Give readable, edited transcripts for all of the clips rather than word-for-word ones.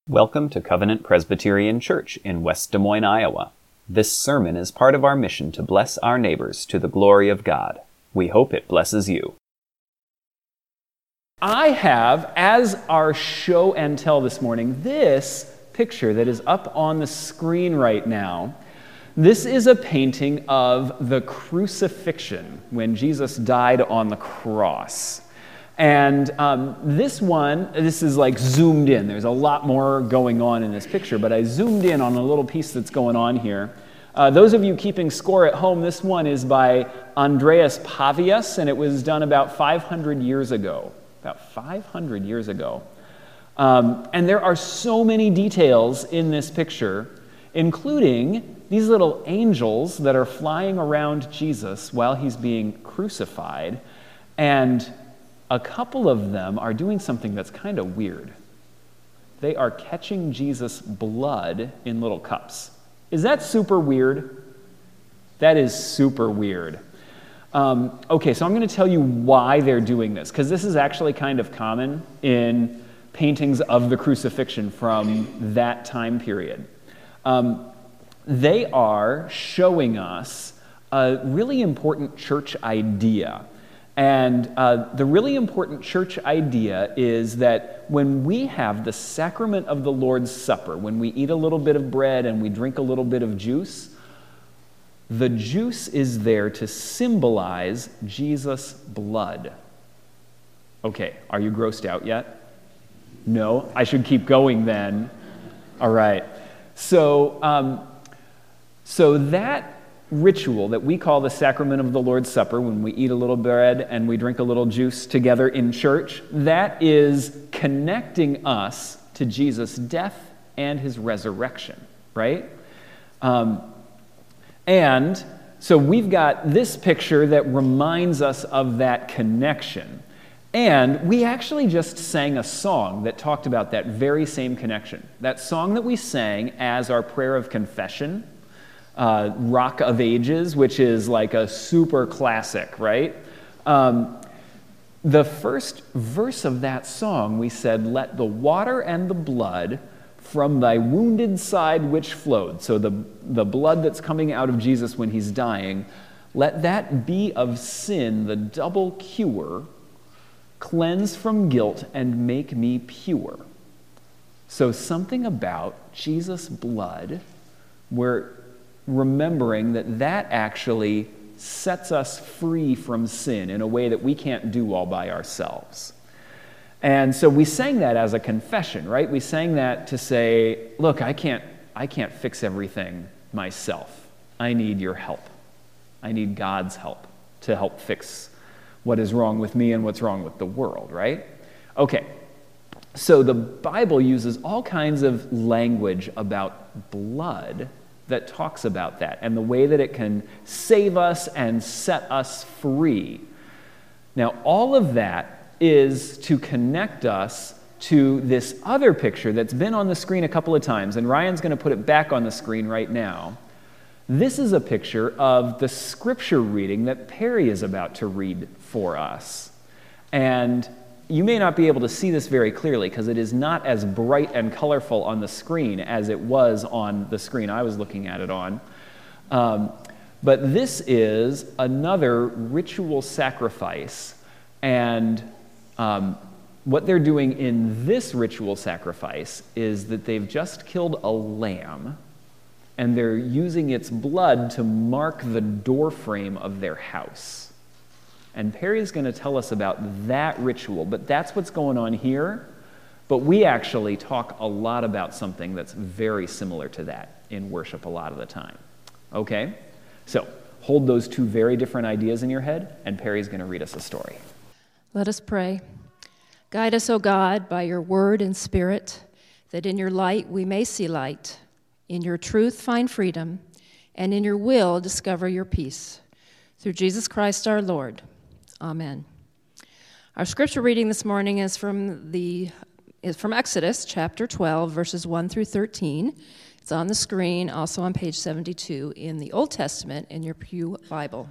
Welcome to Covenant Presbyterian Church in West Des Moines, Iowa. This sermon is part of our mission to bless our neighbors to the glory of God. We hope it blesses you. I have, as our show and tell this morning, this picture that is up on the screen right now. This is a painting of the crucifixion when Jesus died on the cross. And this is like zoomed in. There's a lot more going on in this picture, but I zoomed in on a little piece that's going on here. Those of you keeping score at home, this one is by Andreas Pavius, and it was done about 500 years ago. And there are so many details in this picture, including these little angels that are flying around Jesus while he's being crucified, and a couple of them are doing something that's kind of weird. They are catching Jesus' blood in little cups. Is that super weird? That is super weird. Okay, so I'm going to tell you why they're doing this, because this is actually kind of common in paintings of the crucifixion from that time period. They are showing us a really important church idea. And the really important church idea is that when we have the sacrament of the Lord's Supper, when we eat a little bit of bread and we drink a little bit of juice, the juice is there to symbolize Jesus' blood. Okay, are you grossed out yet? No? I should keep going then. All right. So that ritual that we call the sacrament of the Lord's Supper, when we eat a little bread and we drink a little juice together in church, that is connecting us to Jesus' death and his resurrection, right? And so we've got this picture that reminds us of that connection. And we actually just sang a song that talked about that very same connection. That song that we sang as our prayer of confession, Rock of Ages, which is like a super classic, right? The first verse of that song, we said, "Let the water and the blood from thy wounded side which flowed," so the blood that's coming out of Jesus when he's dying, "let that be of sin the double cure, cleanse from guilt and make me pure." So something about Jesus' blood, we're remembering that actually sets us free from sin in a way that we can't do all by ourselves. And so we sang that as a confession, right? We sang that to say, look, I can't fix everything myself. I need your help. I need God's help to help fix what is wrong with me and what's wrong with the world, right? Okay, so the Bible uses all kinds of language about blood that talks about that and the way that it can save us and set us free. Now, all of that is to connect us to this other picture that's been on the screen a couple of times, and Ryan's going to put it back on the screen right now. This is a picture of the scripture reading that Perry is about to read for us. And you may not be able to see this very clearly because it is not as bright and colorful on the screen as it was on the screen I was looking at it on. But this is another ritual sacrifice. And what they're doing in this ritual sacrifice is that they've just killed a lamb, and they're using its blood to mark the doorframe of their house. And Perry's going to tell us about that ritual, but that's what's going on here. But we actually talk a lot about something that's very similar to that in worship a lot of the time. Okay? So hold those two very different ideas in your head, and Perry's going to read us a story. Let us pray. Guide us, O God, by your word and spirit, that in your light we may see light, in your truth find freedom, and in your will discover your peace. Through Jesus Christ our Lord. Amen. Our scripture reading this morning is from Exodus chapter 12, verses 1 through 13. It's on the screen, also on page 72 in the Old Testament in your Pew Bible.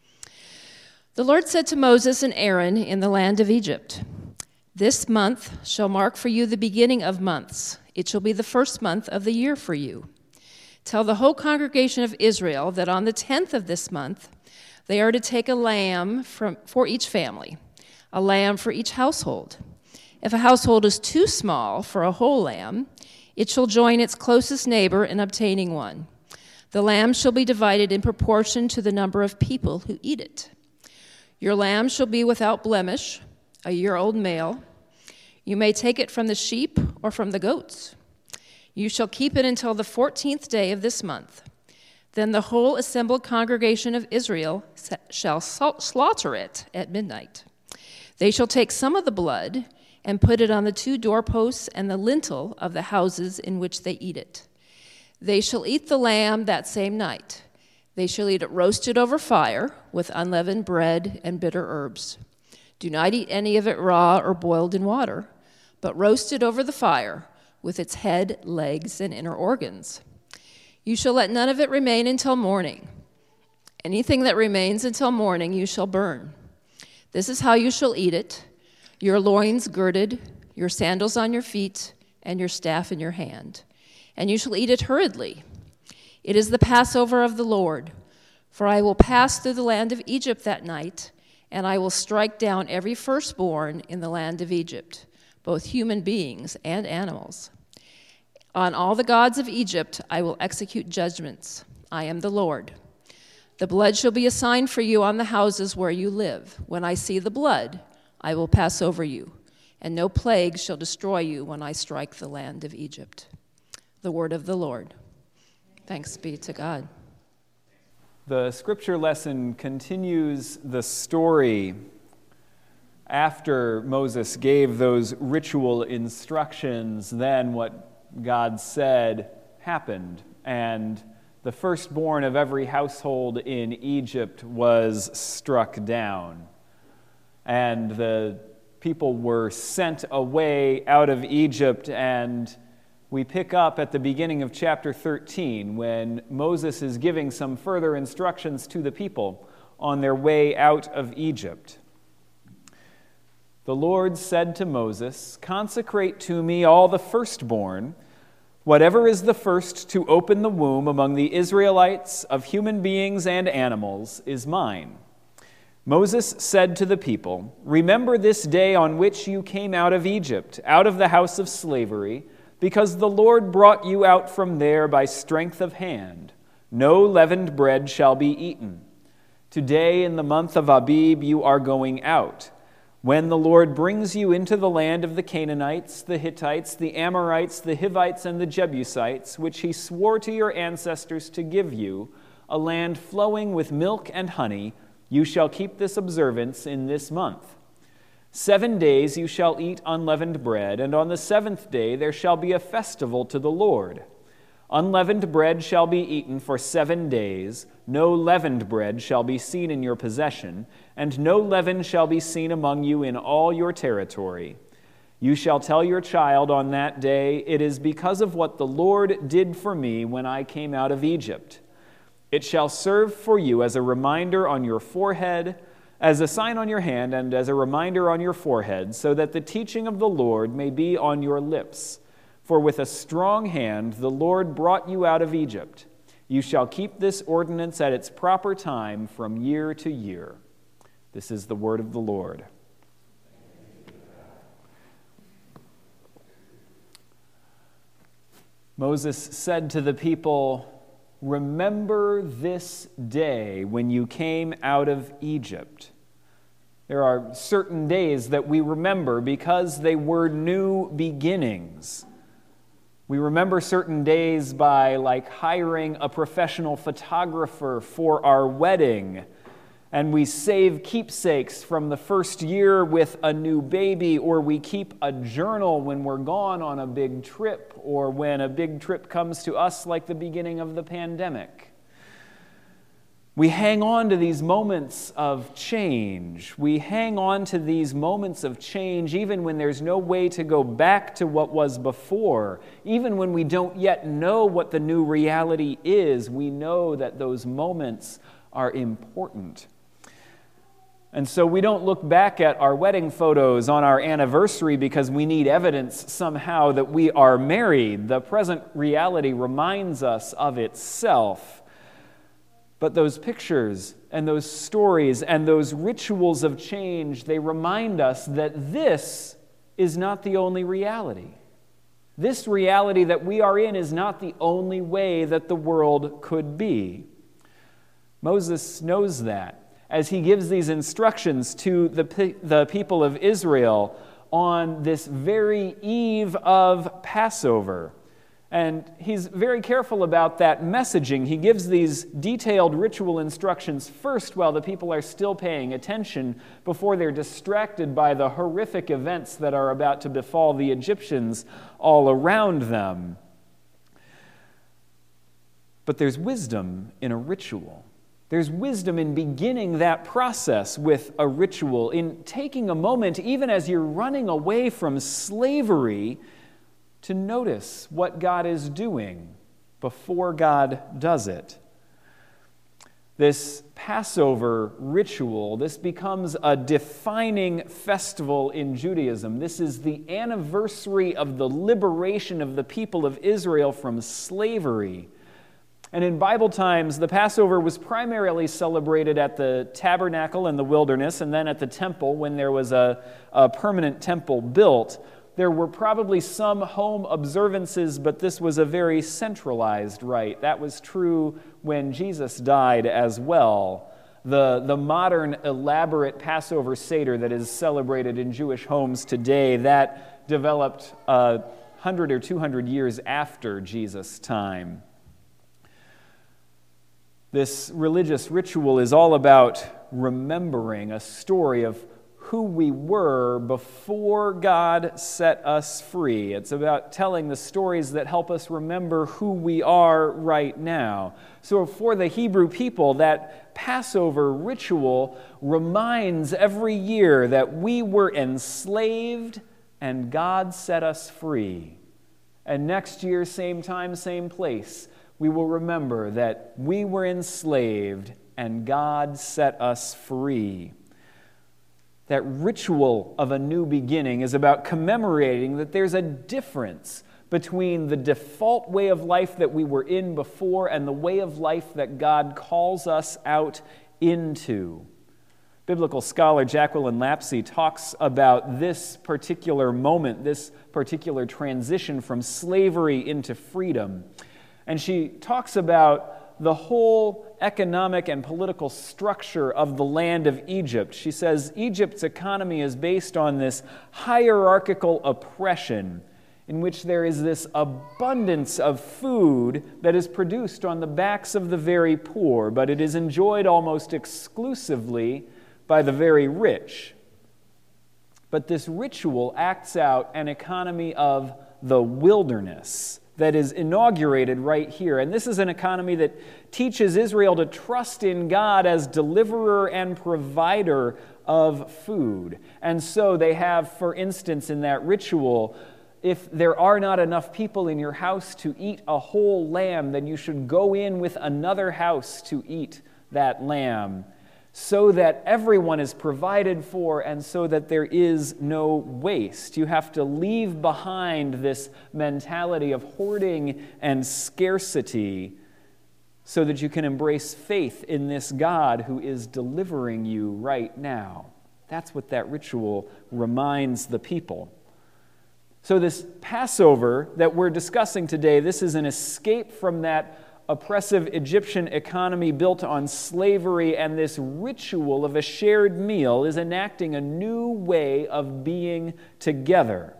The Lord said to Moses and Aaron in the land of Egypt, "This month shall mark for you the beginning of months. It shall be the first month of the year for you. Tell the whole congregation of Israel that on the 10th of this month they are to take a lamb for each family, a lamb for each household. If a household is too small for a whole lamb, it shall join its closest neighbor in obtaining one. The lamb shall be divided in proportion to the number of people who eat it. Your lamb shall be without blemish, a year-old male. You may take it from the sheep or from the goats. You shall keep it until the 14th day of this month. Then the whole assembled congregation of Israel shall slaughter it at midnight. They shall take some of the blood and put it on the 2 doorposts and the lintel of the houses in which they eat it. They shall eat the lamb that same night. They shall eat it roasted over fire with unleavened bread and bitter herbs. Do not eat any of it raw or boiled in water, but roast it over the fire with its head, legs, and inner organs. You shall let none of it remain until morning. Anything that remains until morning you shall burn. This is how you shall eat it: your loins girded, your sandals on your feet, and your staff in your hand. And you shall eat it hurriedly. It is the Passover of the Lord. For I will pass through the land of Egypt that night, and I will strike down every firstborn in the land of Egypt, both human beings and animals. On all the gods of Egypt I will execute judgments. I am the Lord. The blood shall be a sign for you on the houses where you live. When I see the blood, I will pass over you, and no plague shall destroy you when I strike the land of Egypt. The word of the Lord. Thanks be to God. The scripture lesson continues the story after Moses gave those ritual instructions. Then what God said happened, and the firstborn of every household in Egypt was struck down, and the people were sent away out of Egypt. And we pick up at the beginning of chapter 13 when Moses is giving some further instructions to the people on their way out of Egypt. The Lord said to Moses, "Consecrate to me all the firstborn. Whatever is the first to open the womb among the Israelites of human beings and animals is mine." Moses said to the people, "Remember this day on which you came out of Egypt, out of the house of slavery, because the Lord brought you out from there by strength of hand. No leavened bread shall be eaten. Today in the month of Abib you are going out, when the Lord brings you into the land of the Canaanites, the Hittites, the Amorites, the Hivites, and the Jebusites, which he swore to your ancestors to give you, a land flowing with milk and honey. You shall keep this observance in this month. 7 days you shall eat unleavened bread, and on the 7th day there shall be a festival to the Lord. Unleavened bread shall be eaten for 7 days. No leavened bread shall be seen in your possession, and no leaven shall be seen among you in all your territory. You shall tell your child on that day, 'It is because of what the Lord did for me when I came out of Egypt.' It shall serve for you as a reminder on your forehead, as a sign on your hand, and as a reminder on your forehead, so that the teaching of the Lord may be on your lips. For with a strong hand the Lord brought you out of Egypt. You shall keep this ordinance at its proper time from year to year." This is the word of the Lord. Moses said to the people, "Remember this day when you came out of Egypt." There are certain days that we remember because they were new beginnings. We remember certain days by hiring a professional photographer for our wedding, and we save keepsakes from the first year with a new baby, or we keep a journal when we're gone on a big trip, or when a big trip comes to us like the beginning of the pandemic. We hang on to these moments of change. We hang on to these moments of change even when there's no way to go back to what was before. Even when we don't yet know what the new reality is, we know that those moments are important. And so we don't look back at our wedding photos on our anniversary because we need evidence somehow that we are married. The present reality reminds us of itself. But those pictures and those stories and those rituals of change, they remind us that this is not the only reality. This reality that we are in is not the only way that the world could be. Moses knows that as he gives these instructions to the people of Israel on this very eve of Passover. And he's very careful about that messaging. He gives these detailed ritual instructions first while the people are still paying attention, before they're distracted by the horrific events that are about to befall the Egyptians all around them. But there's wisdom in a ritual. There's wisdom in beginning that process with a ritual, in taking a moment, even as you're running away from slavery, to notice what God is doing before God does it. This Passover ritual, this becomes a defining festival in Judaism. This is the anniversary of the liberation of the people of Israel from slavery. And in Bible times, the Passover was primarily celebrated at the tabernacle in the wilderness and then at the temple when there was a permanent temple built. There were probably some home observances, but this was a very centralized rite. That was true when Jesus died as well. The modern elaborate Passover Seder that is celebrated in Jewish homes today, that developed 100 or 200 years after Jesus' time. This religious ritual is all about remembering a story of who we were before God set us free. It's about telling the stories that help us remember who we are right now. So for the Hebrew people, that Passover ritual reminds every year that we were enslaved and God set us free. And next year, same time, same place, we will remember that we were enslaved and God set us free. That ritual of a new beginning is about commemorating that there's a difference between the default way of life that we were in before and the way of life that God calls us out into. Biblical scholar Jacqueline Lapsey talks about this particular moment, this particular transition from slavery into freedom. And she talks about the whole economic and political structure of the land of Egypt. She says Egypt's economy is based on this hierarchical oppression in which there is this abundance of food that is produced on the backs of the very poor, but it is enjoyed almost exclusively by the very rich. But this ritual acts out an economy of the wilderness that is inaugurated right here. And this is an economy that teaches Israel to trust in God as deliverer and provider of food. And so they have, for instance, in that ritual, if there are not enough people in your house to eat a whole lamb, then you should go in with another house to eat that lamb, so that everyone is provided for and so that there is no waste. You have to leave behind this mentality of hoarding and scarcity so that you can embrace faith in this God who is delivering you right now. That's what that ritual reminds the people. So this Passover that we're discussing today, this is an escape from that oppressive Egyptian economy built on slavery, and this ritual of a shared meal is enacting a new way of being together.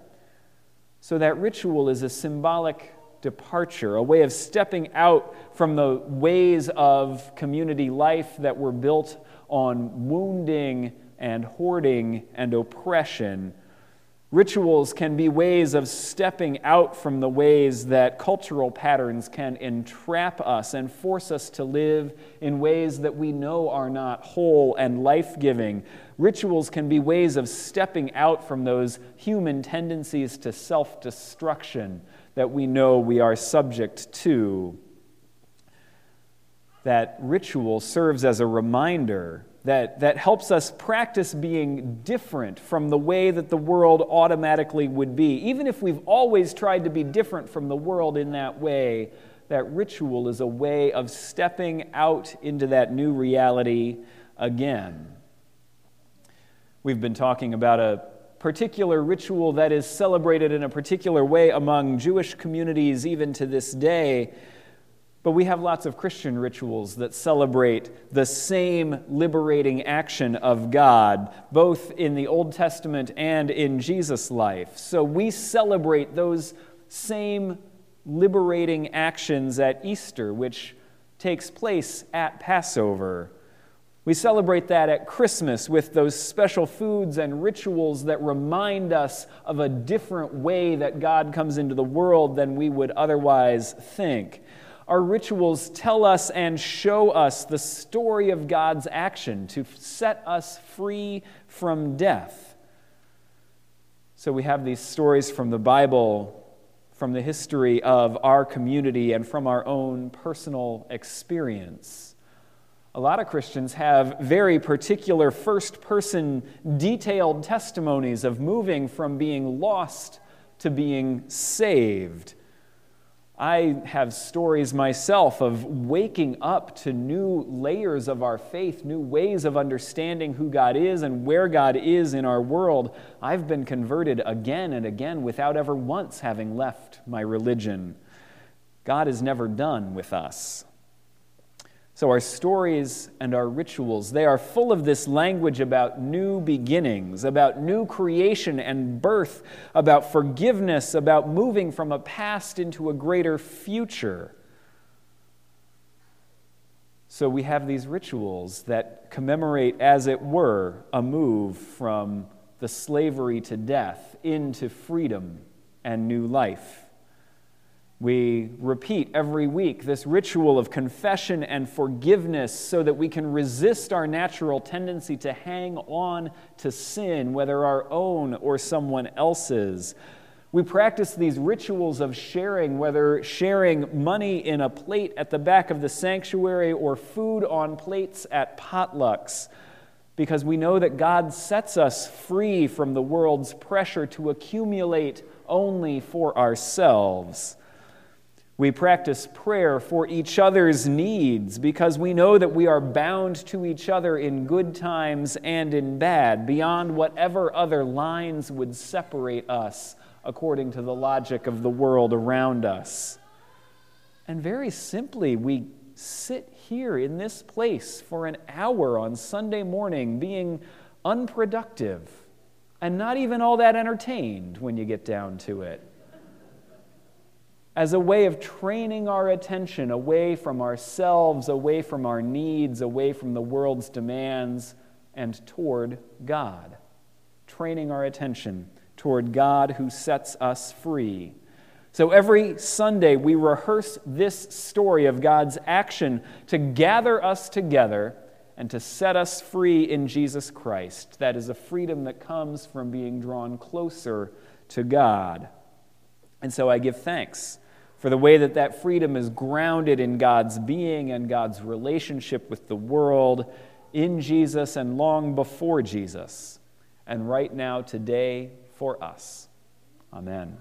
So that ritual is a symbolic departure, a way of stepping out from the ways of community life that were built on wounding and hoarding and oppression. Rituals can be ways of stepping out from the ways that cultural patterns can entrap us and force us to live in ways that we know are not whole and life-giving. Rituals can be ways of stepping out from those human tendencies to self-destruction that we know we are subject to. That ritual serves as a reminder that helps us practice being different from the way that the world automatically would be. Even if we've always tried to be different from the world in that way, that ritual is a way of stepping out into that new reality again. We've been talking about a particular ritual that is celebrated in a particular way among Jewish communities even to this day. But we have lots of Christian rituals that celebrate the same liberating action of God, both in the Old Testament and in Jesus' life. So we celebrate those same liberating actions at Easter, which takes place at Passover. We celebrate that at Christmas with those special foods and rituals that remind us of a different way that God comes into the world than we would otherwise think. Our rituals tell us and show us the story of God's action to set us free from death. So we have these stories from the Bible, from the history of our community, and from our own personal experience. A lot of Christians have very particular first-person detailed testimonies of moving from being lost to being saved. I have stories myself of waking up to new layers of our faith, new ways of understanding who God is and where God is in our world. I've been converted again and again without ever once having left my religion. God is never done with us. So our stories and our rituals, they are full of this language about new beginnings, about new creation and birth, about forgiveness, about moving from a past into a greater future. So we have these rituals that commemorate, as it were, a move from the slavery to death into freedom and new life. We repeat every week this ritual of confession and forgiveness so that we can resist our natural tendency to hang on to sin, whether our own or someone else's. We practice these rituals of sharing, whether sharing money in a plate at the back of the sanctuary or food on plates at potlucks, because we know that God sets us free from the world's pressure to accumulate only for ourselves. We practice prayer for each other's needs because we know that we are bound to each other in good times and in bad, beyond whatever other lines would separate us according to the logic of the world around us. And very simply, we sit here in this place for an hour on Sunday morning being unproductive and not even all that entertained when you get down to it, as a way of training our attention away from ourselves, away from our needs, away from the world's demands, and toward God. Training our attention toward God who sets us free. So every Sunday we rehearse this story of God's action to gather us together and to set us free in Jesus Christ. That is a freedom that comes from being drawn closer to God. And so I give thanks for the way that that freedom is grounded in God's being and God's relationship with the world, in Jesus and long before Jesus, and right now, today, for us. Amen.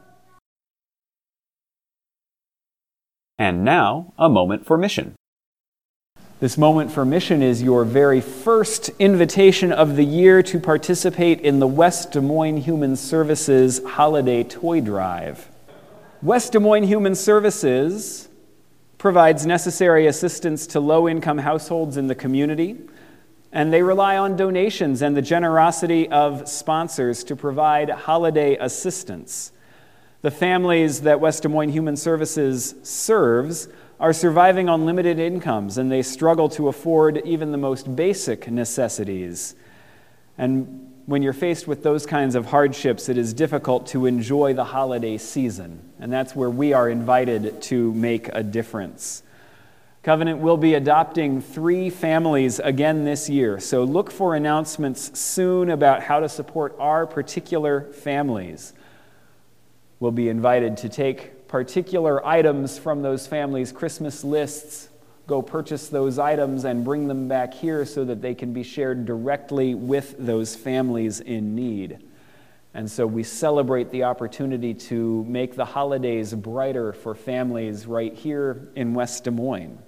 And now, a moment for mission. This moment for mission is your very first invitation of the year to participate in the West Des Moines Human Services Holiday Toy Drive. West Des Moines Human Services provides necessary assistance to low-income households in the community, and they rely on donations and the generosity of sponsors to provide holiday assistance. The families that West Des Moines Human Services serves are surviving on limited incomes, and they struggle to afford even the most basic necessities. And when you're faced with those kinds of hardships, it is difficult to enjoy the holiday season. And that's where we are invited to make a difference. Covenant will be adopting 3 families again this year, so look for announcements soon about how to support our particular families. We'll be invited to take particular items from those families' Christmas lists go purchase those items and bring them back here so that they can be shared directly with those families in need. And so we celebrate the opportunity to make the holidays brighter for families right here in West Des Moines.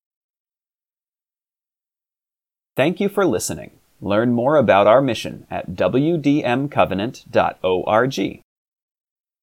Thank you for listening. Learn more about our mission at wdmcovenant.org.